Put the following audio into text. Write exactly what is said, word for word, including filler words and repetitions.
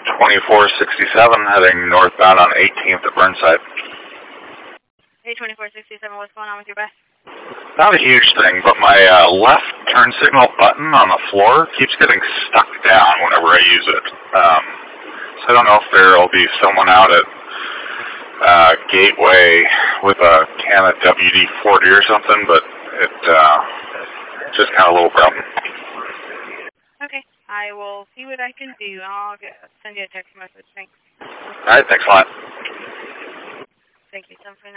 twenty-four sixty-seven heading northbound on eighteenth at Burnside. Hey, twenty-four sixty-seven, what's going on with your bus? Not a huge thing, but my uh, left turn signal button on the floor keeps getting stuck down whenever I use it. Um, so I don't know if there will be someone out at uh, Gateway with a can of W D forty or something, but it uh, just kind of a little problem. Okay, I will see what I can do. I'll get, send you a text message. Thanks. All right, thanks a lot. Thank you. Something